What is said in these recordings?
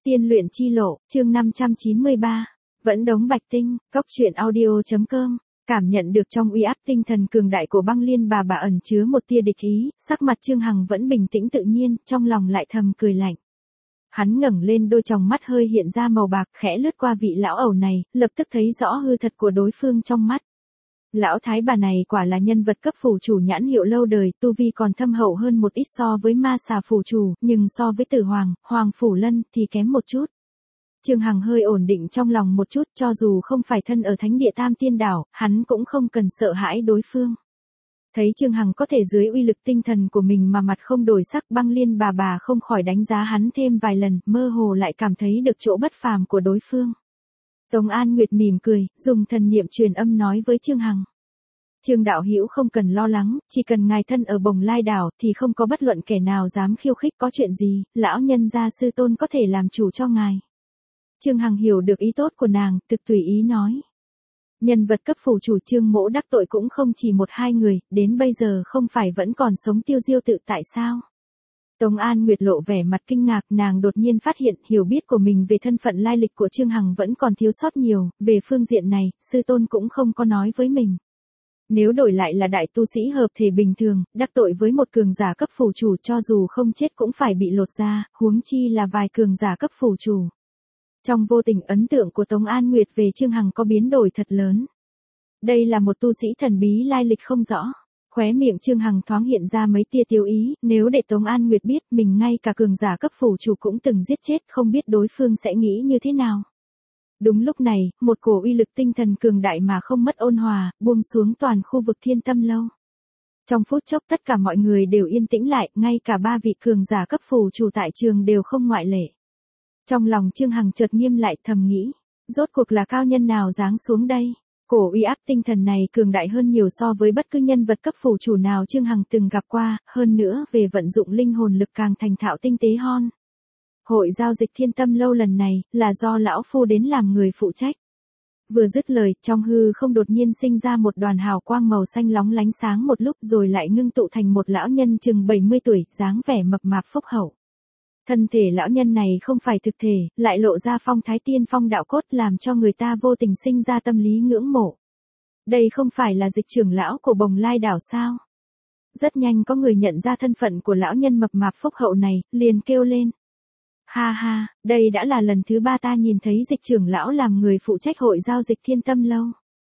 Tiên luyện chi lộ, chương 593. Vẫn đống bạch tinh, cốc truyện audio.com. Cảm nhận được trong uy áp tinh thần cường đại của băng liên bà ẩn chứa một tia địch ý, sắc mặt Trương Hằng vẫn bình tĩnh tự nhiên, trong lòng lại thầm cười lạnh. Hắn ngẩng lên đôi tròng mắt hơi hiện ra màu bạc, khẽ lướt qua vị lão ẩu này, lập tức thấy rõ hư thật của đối phương trong mắt. Lão thái bà này quả là nhân vật cấp phủ chủ nhãn hiệu lâu đời, tu vi còn thâm hậu hơn một ít so với ma xà phủ chủ, nhưng so với Tử Hoàng, Hoàng Phủ Lân thì kém một chút. Trương Hằng hơi ổn định trong lòng một chút, cho dù không phải thân ở thánh địa Tam Tiên Đảo, hắn cũng không cần sợ hãi đối phương. Thấy Trương Hằng có thể dưới uy lực tinh thần của mình mà mặt không đổi sắc, băng liên bà không khỏi đánh giá hắn thêm vài lần, mơ hồ lại cảm thấy được chỗ bất phàm của đối phương. Tống An Nguyệt mỉm cười, dùng thần niệm truyền âm nói với Trương Hằng. Trương đạo hữu không cần lo lắng, chỉ cần ngài thân ở Bồng Lai đảo thì không có bất luận kẻ nào dám khiêu khích, có chuyện gì, lão nhân gia sư tôn có thể làm chủ cho ngài. Trương Hằng hiểu được ý tốt của nàng, thực tùy ý nói. Nhân vật cấp phủ chủ Trương mỗ đắc tội cũng không chỉ một hai người, đến bây giờ không phải vẫn còn sống tiêu diêu tự tại sao? Tống An Nguyệt lộ vẻ mặt kinh ngạc, nàng đột nhiên phát hiện hiểu biết của mình về thân phận lai lịch của Trương Hằng vẫn còn thiếu sót nhiều, về phương diện này, sư tôn cũng không có nói với mình. Nếu đổi lại là đại tu sĩ hợp thể bình thường, đắc tội với một cường giả cấp phủ chủ cho dù không chết cũng phải bị lột da, huống chi là vài cường giả cấp phủ chủ. Trong vô tình ấn tượng của Tống An Nguyệt về Trương Hằng có biến đổi thật lớn. Đây là một tu sĩ thần bí lai lịch không rõ. Khóe miệng Trương Hằng thoáng hiện ra mấy tia tiêu ý, nếu để Tống An Nguyệt biết mình ngay cả cường giả cấp phủ chủ cũng từng giết chết, không biết đối phương sẽ nghĩ như thế nào. Đúng lúc này, một cổ uy lực tinh thần cường đại mà không mất ôn hòa, buông xuống toàn khu vực Thiên Tâm Lâu. Trong phút chốc tất cả mọi người đều yên tĩnh lại, ngay cả ba vị cường giả cấp phủ chủ tại trường đều không ngoại lệ. Trong lòng Trương Hằng chợt nghiêm lại, thầm nghĩ, rốt cuộc là cao nhân nào giáng xuống đây? Cổ uy áp tinh thần này cường đại hơn nhiều so với bất cứ nhân vật cấp phủ chủ nào Trương Hằng từng gặp qua, hơn nữa về vận dụng linh hồn lực càng thành thạo tinh tế hơn. Hội giao dịch Thiên Tâm Lâu lần này là do lão phu đến làm người phụ trách. Vừa dứt lời, trong hư không đột nhiên sinh ra một đoàn hào quang màu xanh lóng lánh sáng một lúc rồi lại ngưng tụ thành một lão nhân chừng 70 tuổi, dáng vẻ mập mạp phúc hậu. Thân thể lão nhân này không phải thực thể, lại lộ ra phong thái tiên phong đạo cốt làm cho người ta vô tình sinh ra tâm lý ngưỡng mộ. Đây không phải là Dịch trưởng lão của Bồng Lai đảo sao? Rất nhanh có người nhận ra thân phận của lão nhân mập mạp phúc hậu này, liền kêu lên. Ha ha, đây đã là lần thứ 3 ta nhìn thấy Dịch trưởng lão làm người phụ trách hội giao dịch Thiên Tâm Lâu.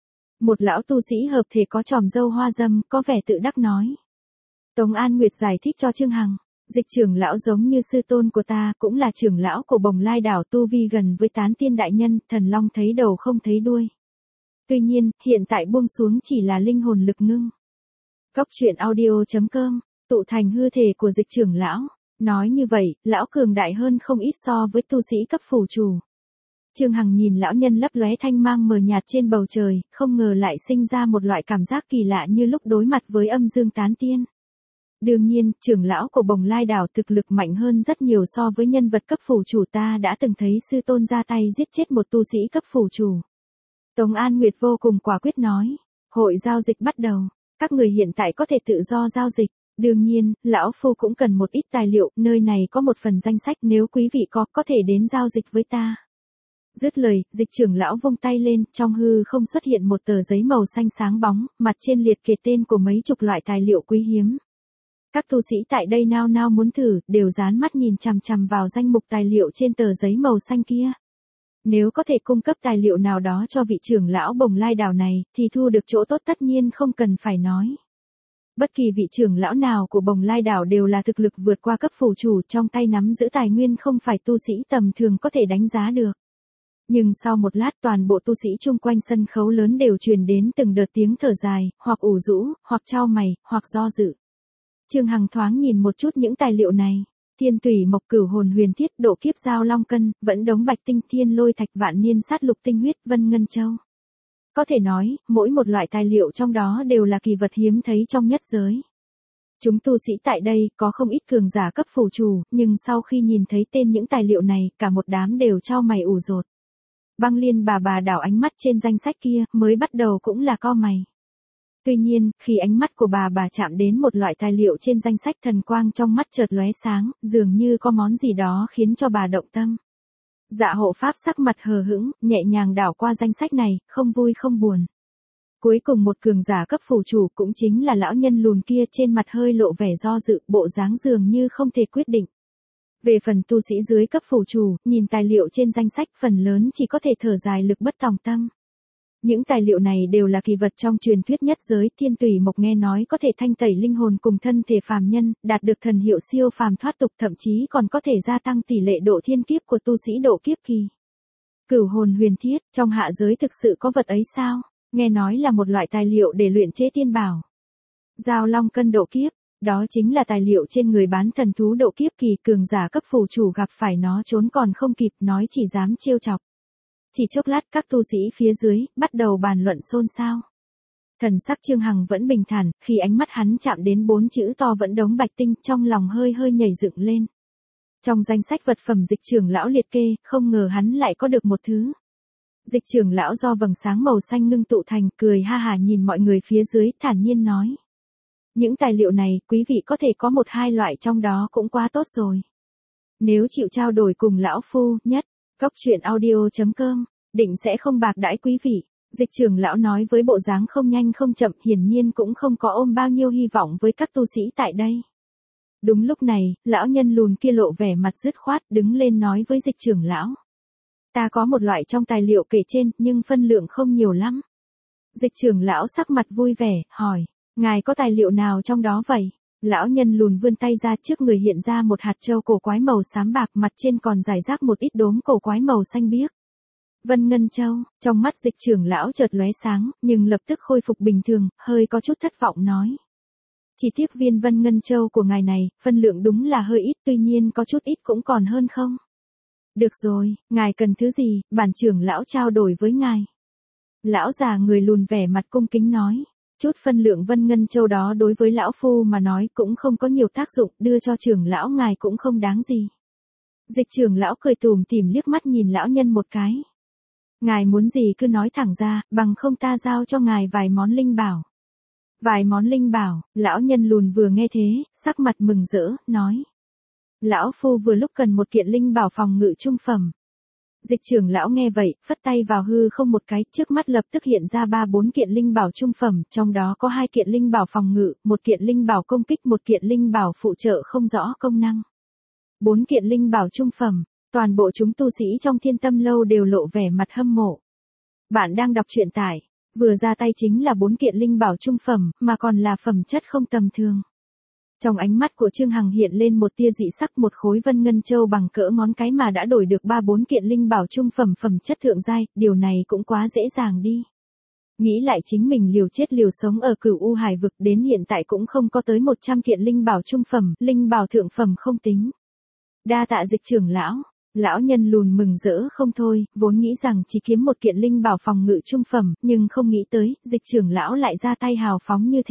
Một lão tu sĩ hợp thể có tròm râu hoa râm, có vẻ tự đắc nói. Tống An Nguyệt giải thích cho Trương Hằng. Dịch trưởng lão giống như sư tôn của ta, cũng là trưởng lão của Bồng Lai đảo, tu vi gần với Tán Tiên đại nhân, thần long thấy đầu không thấy đuôi. Tuy nhiên, hiện tại buông xuống chỉ là linh hồn lực ngưng. Cốc truyện audio.com, tụ thành hư thể của Dịch trưởng lão. Nói như vậy, lão cường đại hơn không ít so với tu sĩ cấp phủ chủ. Trương Hằng nhìn lão nhân lấp lóe thanh mang mờ nhạt trên bầu trời, không ngờ lại sinh ra một loại cảm giác kỳ lạ như lúc đối mặt với âm dương Tán Tiên. Đương nhiên, trưởng lão của Bồng Lai đảo thực lực mạnh hơn rất nhiều so với nhân vật cấp phủ chủ, ta đã từng thấy sư tôn ra tay giết chết một tu sĩ cấp phủ chủ. Tống An Nguyệt vô cùng quả quyết nói, hội giao dịch bắt đầu, các người hiện tại có thể tự do giao dịch, đương nhiên, lão phu cũng cần một ít tài liệu, nơi này có một phần danh sách, nếu quý vị có thể đến giao dịch với ta. Dứt lời, Dịch trưởng lão vung tay lên, trong hư không xuất hiện một tờ giấy màu xanh sáng bóng, mặt trên liệt kê tên của mấy chục loại tài liệu quý hiếm. Các tu sĩ tại đây nao nao muốn thử, đều dán mắt nhìn chằm chằm vào danh mục tài liệu trên tờ giấy màu xanh kia. Nếu có thể cung cấp tài liệu nào đó cho vị trưởng lão Bồng Lai đảo này, thì thu được chỗ tốt tất nhiên không cần phải nói. Bất kỳ vị trưởng lão nào của Bồng Lai đảo đều là thực lực vượt qua cấp phủ chủ, trong tay nắm giữ tài nguyên không phải tu sĩ tầm thường có thể đánh giá được. Nhưng sau một lát toàn bộ tu sĩ chung quanh sân khấu lớn đều truyền đến từng đợt tiếng thở dài, hoặc ủ rũ, hoặc chau mày, hoặc do dự. Trương Hằng thoáng nhìn một chút những tài liệu này. Thiên tủy mộc cửu hồn huyền thiết, độ kiếp giao long cân, vẫn đống bạch tinh, thiên lôi thạch, vạn niên sát lục tinh huyết, vân ngân châu. Có thể nói, mỗi một loại tài liệu trong đó đều là kỳ vật hiếm thấy trong nhất giới. Chúng tu sĩ tại đây có không ít cường giả cấp phủ chủ, nhưng sau khi nhìn thấy tên những tài liệu này, cả một đám đều chau mày ủ rột. Băng liên bà đảo ánh mắt trên danh sách kia, mới bắt đầu cũng là cau mày. Tuy nhiên, khi ánh mắt của bà chạm đến một loại tài liệu trên danh sách, thần quang trong mắt chợt lóe sáng, dường như có món gì đó khiến cho bà động tâm. Dạ hộ pháp sắc mặt hờ hững, nhẹ nhàng đảo qua danh sách này, không vui không buồn. Cuối cùng một cường giả cấp phủ chủ cũng chính là lão nhân lùn kia, trên mặt hơi lộ vẻ do dự, bộ dáng dường như không thể quyết định. Về phần tu sĩ dưới cấp phủ chủ, nhìn tài liệu trên danh sách phần lớn chỉ có thể thở dài lực bất tòng tâm. Những tài liệu này đều là kỳ vật trong truyền thuyết nhất giới, thiên tùy mộc nghe nói có thể thanh tẩy linh hồn cùng thân thể phàm nhân, đạt được thần hiệu siêu phàm thoát tục, thậm chí còn có thể gia tăng tỷ lệ độ thiên kiếp của tu sĩ độ kiếp kỳ. Cửu hồn huyền thiết, trong hạ giới thực sự có vật ấy sao? Nghe nói là một loại tài liệu để luyện chế tiên bảo. Giao long cân độ kiếp, đó chính là tài liệu trên người bán thần thú độ kiếp kỳ, cường giả cấp phủ chủ gặp phải nó trốn còn không kịp, nói chỉ dám trêu chọc. Chỉ chốc lát các tu sĩ phía dưới bắt đầu bàn luận xôn xao. Thần sắc Trương Hằng vẫn bình thản, khi ánh mắt hắn chạm đến 4 chữ to Vẫn Đống Bạch Tinh, trong lòng hơi hơi nhảy dựng lên. Trong danh sách vật phẩm Dịch trưởng lão liệt kê, không ngờ hắn lại có được một thứ. Dịch trưởng lão do vầng sáng màu xanh ngưng tụ thành, cười ha hả nhìn mọi người phía dưới, thản nhiên nói: những tài liệu này, quý vị có thể có 1-2 loại trong đó cũng quá tốt rồi. Nếu chịu trao đổi cùng lão phu, nhất, goctruyện.audio.com, định sẽ không bạc đãi quý vị. Dịch trưởng lão nói với bộ dáng không nhanh không chậm, hiển nhiên cũng không có ôm bao nhiêu hy vọng với các tu sĩ tại đây. Đúng lúc này, lão nhân lùn kia lộ vẻ mặt dứt khoát, đứng lên nói với dịch trưởng lão: ta có một loại trong tài liệu kể trên, nhưng phân lượng không nhiều lắm. Dịch trưởng lão sắc mặt vui vẻ, hỏi: ngài có tài liệu nào trong đó vậy? Lão nhân lùn vươn tay ra, trước người hiện ra một hạt châu cổ quái màu xám bạc, mặt trên còn rải rác một ít đốm cổ quái màu xanh biếc. Vân Ngân Châu, trong mắt dịch trưởng lão chợt lóe sáng, nhưng lập tức khôi phục bình thường, hơi có chút thất vọng nói: chỉ tiếc viên Vân Ngân Châu của ngài này, phân lượng đúng là hơi ít, tuy nhiên có chút ít cũng còn hơn không. Được rồi, ngài cần thứ gì, bản trưởng lão trao đổi với ngài. Lão già người lùn vẻ mặt cung kính nói: chút phân lượng Vân Ngân Châu đó đối với lão phu mà nói cũng không có nhiều tác dụng, đưa cho trưởng lão ngài cũng không đáng gì. Dịch trưởng lão cười tủm tỉm liếc mắt nhìn lão nhân một cái. Ngài muốn gì cứ nói thẳng ra, bằng không ta giao cho ngài vài món linh bảo. Vài món linh bảo, lão nhân lùn vừa nghe thế, sắc mặt mừng rỡ, nói: lão phu vừa lúc cần một kiện linh bảo phòng ngự trung phẩm. Dịch trưởng lão nghe vậy, phất tay vào hư không một cái, trước mắt lập tức hiện ra 3-4 kiện linh bảo trung phẩm, trong đó có 2 kiện linh bảo phòng ngự, 1 kiện linh bảo công kích, 1 kiện linh bảo phụ trợ không rõ công năng. 4 kiện linh bảo trung phẩm, toàn bộ chúng tu sĩ trong Thiên Tâm Lâu đều lộ vẻ mặt hâm mộ. Bạn đang đọc truyện tải, vừa ra tay chính là 4 kiện linh bảo trung phẩm, mà còn là phẩm chất không tầm thường. Trong ánh mắt của Trương Hằng hiện lên một tia dị sắc, một khối Vân Ngân Châu bằng cỡ ngón cái mà đã đổi được 3-4 kiện linh bảo trung phẩm phẩm chất thượng giai, điều này cũng quá dễ dàng đi. Nghĩ lại chính mình liều chết liều sống ở Cửu U Hải vực, đến hiện tại cũng không có tới 100 kiện linh bảo trung phẩm, linh bảo thượng phẩm không tính. Đa tạ dịch trưởng lão. Lão nhân lùn mừng rỡ không thôi, vốn nghĩ rằng chỉ kiếm 1 kiện linh bảo phòng ngự trung phẩm, nhưng không nghĩ tới, dịch trưởng lão lại ra tay hào phóng như thế.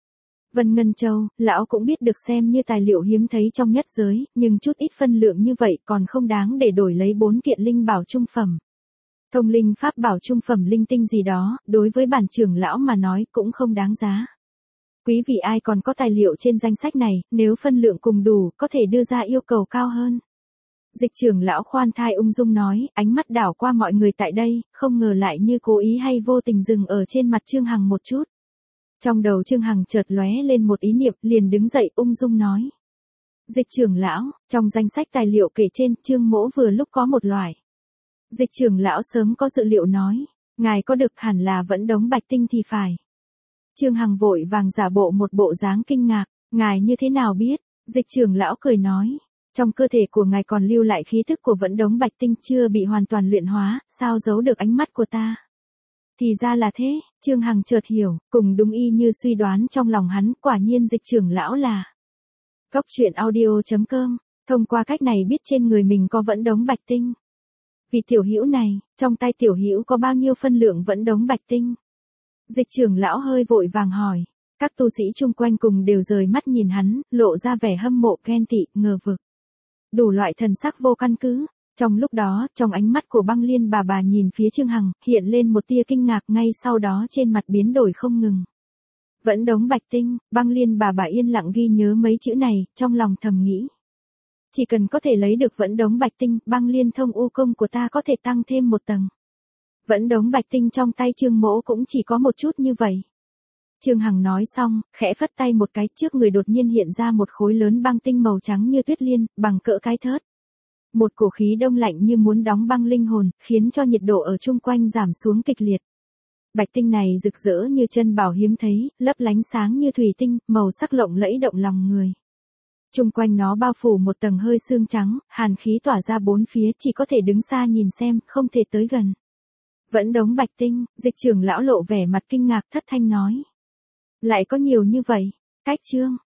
Vân Ngân Châu, lão cũng biết được xem như tài liệu hiếm thấy trong nhất giới, nhưng chút ít phân lượng như vậy còn không đáng để đổi lấy 4 kiện linh bảo trung phẩm. Thông linh pháp bảo trung phẩm linh tinh gì đó, đối với bản trưởng lão mà nói cũng không đáng giá. Quý vị ai còn có tài liệu trên danh sách này, nếu phân lượng cùng đủ, có thể đưa ra yêu cầu cao hơn. Dịch trưởng lão khoan thai ung dung nói, ánh mắt đảo qua mọi người tại đây, không ngờ lại như cố ý hay vô tình dừng ở trên mặt Trương Hằng một chút. Trong đầu Trương Hằng chợt lóe lên một ý niệm, liền đứng dậy ung dung nói: dịch trưởng lão, trong danh sách tài liệu kể trên, Trương mỗ vừa lúc có một loại. Dịch trưởng lão sớm có dự liệu nói: ngài có được hẳn là Vẫn Đống Bạch Tinh thì phải. Trương Hằng vội vàng giả bộ một bộ dáng kinh ngạc: ngài như thế nào biết? Dịch trưởng lão cười nói: trong cơ thể của ngài còn lưu lại khí thức của Vẫn Đống Bạch Tinh, chưa bị hoàn toàn luyện hóa, sao giấu được ánh mắt của ta? Thì ra là thế, Trương Hằng chợt hiểu, cùng đúng y như suy đoán trong lòng hắn, quả nhiên dịch trưởng lão là goctruyện.audio.com, thông qua cách này biết trên người mình có Vẫn Đống Bạch Tinh. Vì tiểu hữu này, trong tay tiểu hữu có bao nhiêu phân lượng Vẫn Đống Bạch Tinh? Dịch trưởng lão hơi vội vàng hỏi. Các tu sĩ chung quanh cùng đều rời mắt nhìn hắn, lộ ra vẻ hâm mộ, ghen tị, ngờ vực. Đủ loại thần sắc vô căn cứ. Trong lúc đó, trong ánh mắt của Băng Liên bà nhìn phía Trương Hằng, hiện lên một tia kinh ngạc, ngay sau đó trên mặt biến đổi không ngừng. Vẫn Đống Bạch Tinh, Băng Liên bà yên lặng ghi nhớ mấy chữ này, trong lòng thầm nghĩ. Chỉ cần có thể lấy được vẫn đống bạch tinh, băng liên thông u công của ta có thể tăng thêm một tầng. Vẫn đống bạch tinh trong tay Trương Mỗ cũng chỉ có một chút như vậy. Trương Hằng nói xong, khẽ phất tay một cái, trước người đột nhiên hiện ra một khối lớn băng tinh màu trắng như tuyết liên, bằng cỡ cái thớt. Một cổ khí đông lạnh như muốn đóng băng linh hồn, khiến cho nhiệt độ ở chung quanh giảm xuống kịch liệt. Bạch tinh này rực rỡ như chân bảo hiếm thấy, lấp lánh sáng như thủy tinh, màu sắc lộng lẫy động lòng người. Chung quanh nó bao phủ một tầng hơi sương trắng, hàn khí tỏa ra bốn phía, chỉ có thể đứng xa nhìn xem, không thể tới gần. Vẫn đống bạch tinh, Dịch trưởng lão lộ vẻ mặt kinh ngạc, thất thanh nói. Lại có nhiều như vậy, Cách Trương,